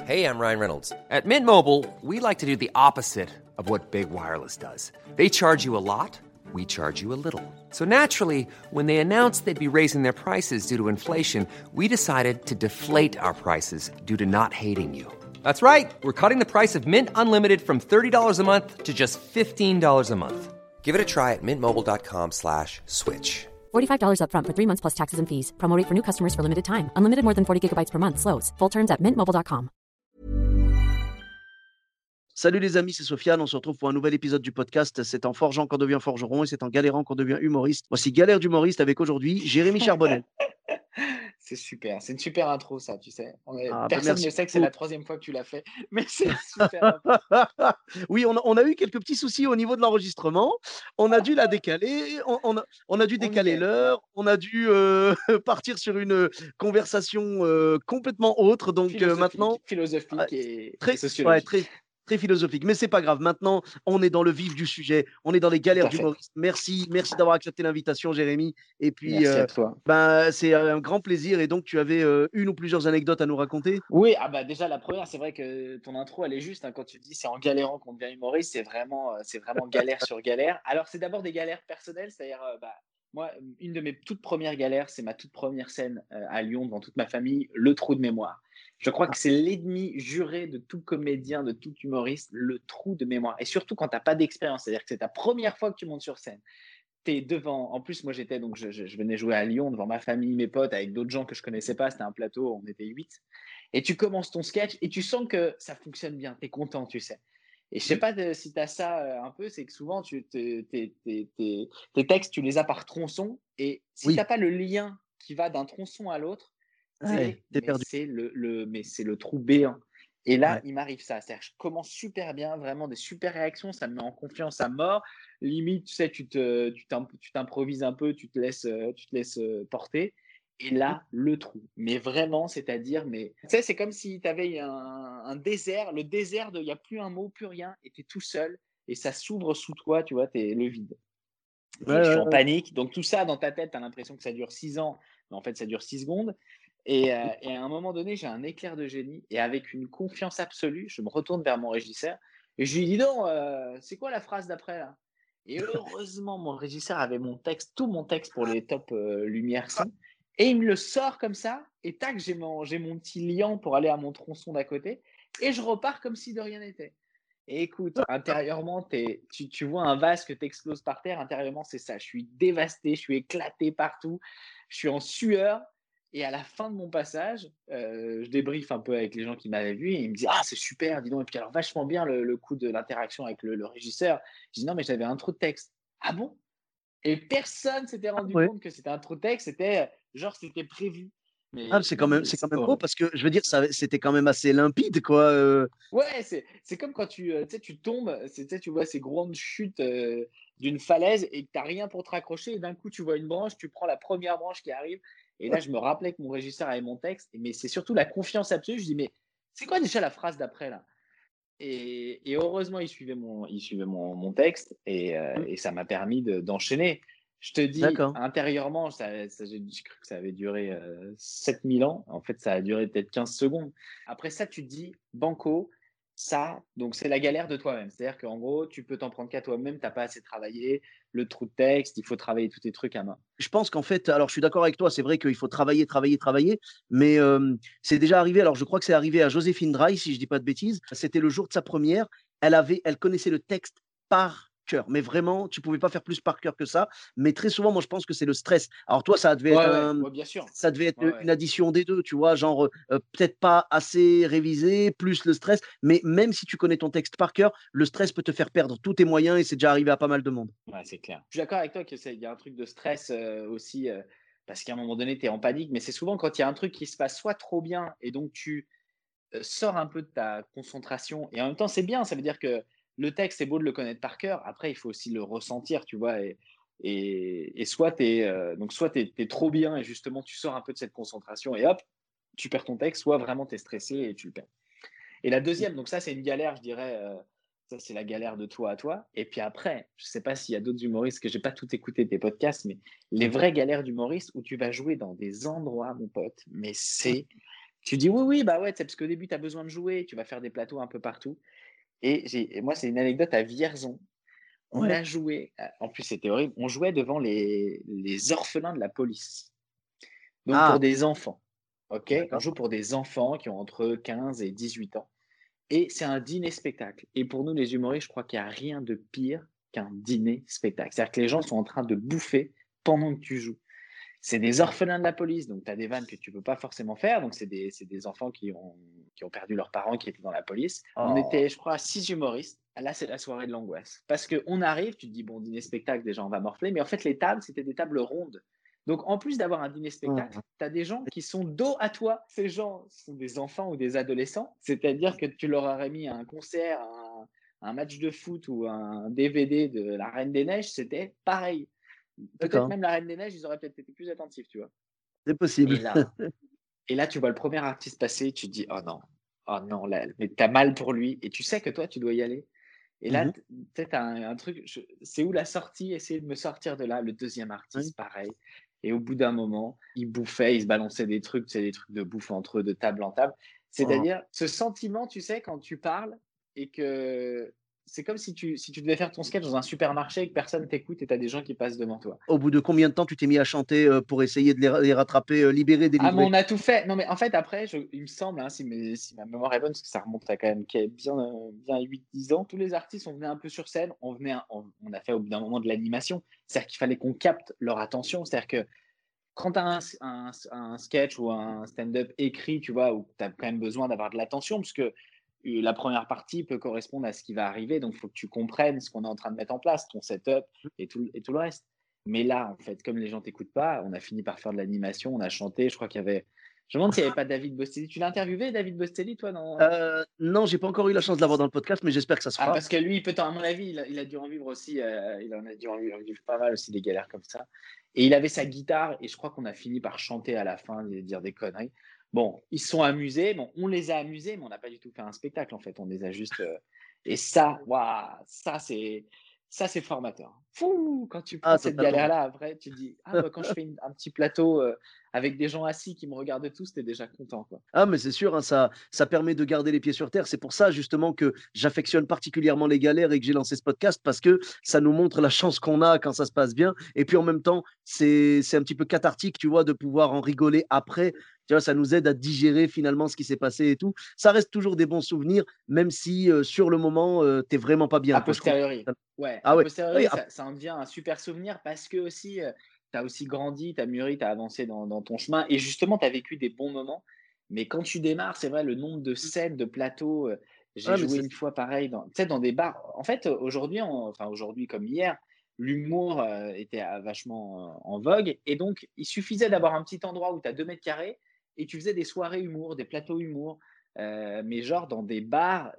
Hey, I'm Ryan Reynolds. At Mint Mobile, we like to do the opposite of what Big Wireless does. They charge you a lot, we charge you a little. So naturally, when they announced they'd be raising their prices due to inflation, we decided to deflate our prices due to not hating you. That's right. We're cutting the price of Mint Unlimited from $30 a month to just $15 a month. Give it a try at mintmobile.com/switch. $45 up front for 3 months plus taxes and fees. Promo rate for new customers for limited time. Unlimited more than 40 gigabytes per month. Slows full terms at mintmobile.com. Salut les amis, c'est Sofiane. On se retrouve pour un nouvel épisode du podcast. C'est en forgeant qu'on devient forgeron et c'est en galérant qu'on devient humoriste. Voici Galère d'humoriste avec aujourd'hui Jérémy Charbonnet. C'est super, c'est une super intro ça, tu sais. Personne merci ne sait que c'est la troisième fois que tu l'as fait, mais c'est super. Oui, on a eu quelques petits soucis au niveau de l'enregistrement. On a dû la décaler, on a dû décaler l'heure, on a dû partir sur une conversation complètement autre. Donc maintenant, philosophique et très sociologique. philosophique. Mais c'est pas grave. Maintenant, on est dans le vif du sujet. On est dans les galères d'humoristes. Merci d'avoir accepté l'invitation, Jérémy. Et puis, Merci à toi. c'est un grand plaisir. Et donc, tu avais une ou plusieurs anecdotes à nous raconter? Oui, déjà la première, c'est vrai que ton intro elle est juste hein, quand tu dis c'est en galérant qu'on devient humoriste, c'est vraiment galère sur galère. Alors c'est d'abord des galères personnelles, c'est-à-dire moi une de mes toutes premières galères, c'est ma toute première scène à Lyon devant toute ma famille, le trou de mémoire. Je crois que c'est l'ennemi juré de tout comédien, de tout humoriste, le trou de mémoire. Et surtout quand tu n'as pas d'expérience, c'est-à-dire que c'est ta première fois que tu montes sur scène. Tu es devant. En plus, moi, je venais jouer à Lyon devant ma famille, mes potes, avec d'autres gens que je ne connaissais pas. C'était un plateau, on était 8. Et tu commences ton sketch et tu sens que ça fonctionne bien. Tu es content, tu sais. Et je ne sais pas si tu as ça un peu, c'est que souvent, tes textes, tu les as par tronçon. Et si tu n'as pas le lien qui va d'un tronçon à l'autre, t'es perdu. c'est le trou béant. Et là, Ouais. il m'arrive ça. C'est-à-dire que je commence super bien, vraiment des super réactions. Ça me met en confiance à mort. Limite, tu sais, tu t'improvises un peu, tu te laisses porter. Et là, le trou. Mais vraiment, c'est-à-dire, tu sais, c'est comme si tu avais un désert. Le désert, il n'y a plus un mot, plus rien. Et tu es tout seul. Et ça s'ouvre sous toi, tu vois, le vide. Et je suis en panique. Donc, tout ça, dans ta tête, tu as l'impression que ça dure 6 ans. Mais en fait, ça dure 6 secondes. Et à un moment donné, j'ai un éclair de génie. Et avec une confiance absolue, je me retourne vers mon régisseur. Et je lui dis, donc, c'est quoi la phrase d'après là? Et heureusement, mon régisseur avait tout mon texte pour les top lumière son. Et il me le sort comme ça. Et tac, j'ai mon petit liant pour aller à mon tronçon d'à côté. Et je repars comme si de rien n'était. Et écoute, intérieurement, tu vois un vase que tu exploses par terre. Intérieurement, c'est ça. Je suis dévasté, je suis éclaté partout. Je suis en sueur. Et à la fin de mon passage, je débriefe un peu avec les gens qui m'avaient vu. Et ils me disent « Ah, c'est super, dis donc. » Et puis alors, vachement bien le coup de l'interaction avec le régisseur. Je dis « Non, mais j'avais un trou de texte. » « Ah bon ?» Et personne s'était rendu compte que c'était un trou de texte. C'était prévu. C'est quand même beau parce que je veux dire, c'était quand même assez limpide, quoi. Ouais, c'est comme quand tu tombes, tu vois ces grandes chutes d'une falaise et que tu n'as rien pour te raccrocher. Et d'un coup, tu vois une branche, tu prends la première branche qui arrive. Et là, je me rappelais que mon régisseur avait mon texte. Mais c'est surtout la confiance absolue. Je dis, mais c'est quoi déjà la phrase d'après là? Et heureusement, il suivait mon texte et ça m'a permis d'enchaîner. Je te dis, D'accord. intérieurement, j'ai cru que ça avait duré 7000 ans. En fait, ça a duré peut-être 15 secondes. Après ça, tu te dis, banco, ça, donc c'est la galère de toi-même. C'est-à-dire qu'en gros, tu peux t'en prendre qu'à toi-même, tu n'as pas assez travaillé, le trou de texte, il faut travailler tous tes trucs à main. Je pense qu'en fait, alors je suis d'accord avec toi, c'est vrai qu'il faut travailler, mais c'est déjà arrivé. Alors je crois que c'est arrivé à Joséphine Draille, si je dis pas de bêtises. C'était le jour de sa première. Elle connaissait le texte par cœur, mais vraiment, tu pouvais pas faire plus par cœur que ça. Mais très souvent, moi, je pense que c'est le stress. Alors toi, ça devait être Ouais, bien sûr. ça devait être Ouais. une addition des deux, tu vois, genre peut-être pas assez révisé, plus le stress. Mais même si tu connais ton texte par cœur, le stress peut te faire perdre tous tes moyens et c'est déjà arrivé à pas mal de monde. Ouais, c'est clair. Je suis d'accord avec toi qu'il y a un truc de stress aussi, parce qu'à un moment donné, tu es en panique, mais c'est souvent quand il y a un truc qui se passe soit trop bien et donc tu sors un peu de ta concentration et en même temps, c'est bien, ça veut dire que le texte, c'est beau de le connaître par cœur. Après, il faut aussi le ressentir, tu vois. Et soit tu es trop bien et justement, tu sors un peu de cette concentration et hop, tu perds ton texte, soit vraiment tu es stressé et tu le perds. Et la deuxième, donc ça, c'est une galère, je dirais. Ça, c'est la galère de toi à toi. Et puis après, je ne sais pas s'il y a d'autres humoristes, que je n'ai pas tout écouté tes podcasts, mais les vraies galères d'humoristes où tu vas jouer dans des endroits, mon pote, mais c'est Tu dis: «Oui, oui, bah, ouais», tu sais, parce qu'au début, tu as besoin de jouer, tu vas faire des plateaux un peu partout et moi, c'est une anecdote à Vierzon. On Ouais. a joué, en plus, c'était horrible, on jouait devant les orphelins de la police, donc pour Ah, des enfants, OK? On d'accord. joue pour des enfants qui ont entre 15 et 18 ans et c'est un dîner-spectacle et pour nous, les humoristes, je crois qu'il y a rien de pire qu'un dîner-spectacle. C'est-à-dire que les gens sont en train de bouffer pendant que tu joues. C'est des orphelins de la police, donc tu as des vannes que tu peux pas forcément faire. Donc, c'est des enfants qui ont perdu leurs parents, qui étaient dans la police. On Oh, était, je crois, 6 humoristes. Là, c'est la soirée de l'angoisse. Parce qu'on arrive, tu te dis, bon, dîner-spectacle, déjà, on va morfler. Mais en fait, les tables, c'était des tables rondes. Donc, en plus d'avoir un dîner-spectacle, mmh, tu as des gens qui sont dos à toi. Ces gens sont des enfants ou des adolescents. C'est-à-dire que tu leur aurais mis un concert, un match de foot ou un DVD de La Reine des Neiges, c'était pareil. Peut-être d'accord, même La Reine des Neiges, ils auraient peut-être été plus attentifs, tu vois? c'est possible. Et là et là, tu vois le premier artiste passer, tu te dis: oh non, là» mais tu as mal pour lui et tu sais que toi, tu dois y aller. Et là, Mmh. tu sais, tu as un truc, c'est où la sortie? Essayer de me sortir de là. Le deuxième Oui. artiste, pareil et au bout d'un moment, il bouffait, il se balançait des trucs, tu sais, des trucs de bouffe entre eux, de table en table. Oh. C'est-à-dire, ce sentiment, tu sais, quand tu parles et que c'est comme si tu devais faire ton sketch dans un supermarché et que personne t'écoute et tu as des gens qui passent devant toi. Au bout de combien de temps tu t'es mis à chanter, pour essayer de les rattraper, libérer, Ah, mais délivrer? on a tout fait. Non, mais en fait, après, il me semble, hein, si ma mémoire est bonne, parce que ça remonte à quand même bien, bien 8-10 ans, tous les artistes, on venait un peu sur scène, on a fait au bout d'un moment de l'animation. C'est-à-dire qu'il fallait qu'on capte leur attention. C'est-à-dire que quand tu as un sketch ou un stand-up écrit, tu vois, où tu as quand même besoin d'avoir de l'attention, parce que la première partie peut correspondre à ce qui va arriver, donc il faut que tu comprennes ce qu'on est en train de mettre en place, ton setup et tout le reste. Mais là, en fait, comme les gens t'écoutent pas, on a fini par faire de l'animation, on a chanté. Je crois qu'il y avait. Je me demande s'il n'y avait pas David Bostelli. Tu l'as interviewé, David Bostelli, toi, dans. Non, j'ai pas encore eu la chance de l'avoir dans le podcast, mais j'espère que ça se Ah, fera. parce que lui, à mon avis, il a dû en vivre aussi. Il en a dû en vivre pas mal aussi, des galères comme ça. Et il avait sa guitare, et je crois qu'on a fini par chanter à la fin et dire des conneries. Bon, ils se sont amusés. Bon, on les a amusés, mais on n'a pas du tout fait un spectacle, en fait. On les a juste. Et ça, waouh, ça, c'est formateur. Fou, quand tu prends Ah, cette totalement. galère-là, après, tu te dis, ah, bah, quand je fais un petit plateau avec des gens assis qui me regardent tous, t'es déjà content, quoi. Ah, mais c'est sûr, hein, ça permet de garder les pieds sur terre. C'est pour ça justement que j'affectionne particulièrement les galères et que j'ai lancé ce podcast parce que ça nous montre la chance qu'on a quand ça se passe bien et puis en même temps, c'est un petit peu cathartique, tu vois, de pouvoir en rigoler après. Tu vois, ça nous aide à digérer finalement ce qui s'est passé et tout. Ça reste toujours des bons souvenirs, même si, sur le moment, tu vraiment pas bien, A quoi, je comprends posteriori. totalement. Ouais, Ah a ouais, oui, posteriori, ça en devient un super souvenir parce que aussi, tu as aussi grandi, tu as mûri, tu as avancé dans ton chemin et justement, tu as vécu des bons moments. Mais quand tu démarres, c'est vrai, le nombre de scènes, de plateaux, j'ai ah mais joué c'est une fois pareil dans tu sais, dans des bars. En fait, aujourd'hui, enfin aujourd'hui comme hier, l'humour, était, vachement, en vogue et donc il suffisait d'avoir un petit endroit où tu as 2 mètres carrés et tu faisais des soirées humour, des plateaux humour, mais genre dans des bars,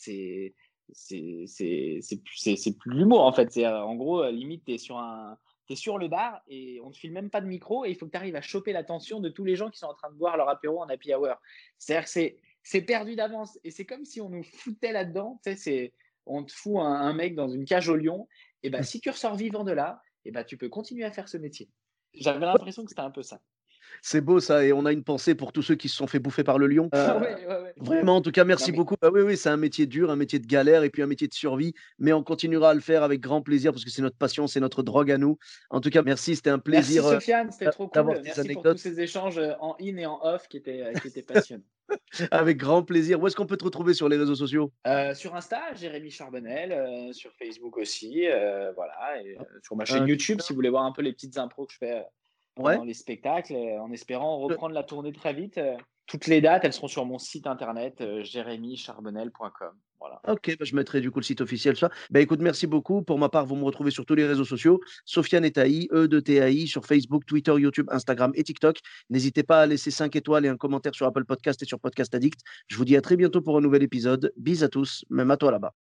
c'est plus de l'humour en fait. C'est en gros, limite, t'es sur le bar et on te file même pas de micro et il faut que tu arrives à choper l'attention de tous les gens qui sont en train de boire leur apéro en happy hour. C'est-à-dire que c'est perdu d'avance et c'est comme si on nous foutait là-dedans. Tu sais, on te fout un mec dans une cage au lion. Et ben, si tu ressors vivant de là, et ben, tu peux continuer à faire ce métier. J'avais l'impression que c'était un peu ça. c'est beau ça et on a une pensée pour tous ceux qui se sont fait bouffer par le lion. Ouais, ouais, ouais. Vraiment, en tout cas, Non merci mais beaucoup. Bah, oui, oui, c'est un métier dur, un métier de galère et puis un métier de survie, mais on continuera à le faire avec grand plaisir parce que c'est notre passion, c'est notre drogue à nous. En tout cas, merci, c'était un merci plaisir, Sofiane, c'était trop d'avoir cool. ces Merci pour tous anecdotes. ces échanges en in et en off qui étaient passionnants. Avec grand plaisir. Où est-ce qu'on peut te retrouver sur les réseaux sociaux? Sur Insta, Jérémy Charbonnel, sur Facebook aussi, voilà et sur ma chaîne Heu, YouTube si vous voulez voir un peu les petites impros que je fais, ouais? pendant les spectacles, en espérant reprendre la tournée très vite. Toutes les dates, elles seront sur mon site internet, jérémycharbonnel.com. Voilà. OK, bah, je mettrai du coup le site officiel, ça. Bah, écoute, merci beaucoup. Pour ma part, vous me retrouvez sur tous les réseaux sociaux, Sofiane et Taï, E2TAI, sur Facebook, Twitter, YouTube, Instagram et TikTok. N'hésitez pas à laisser 5 étoiles et un commentaire sur Apple Podcast et sur Podcast Addict. Je vous dis à très bientôt pour un nouvel épisode. Bis à tous, même à toi là-bas.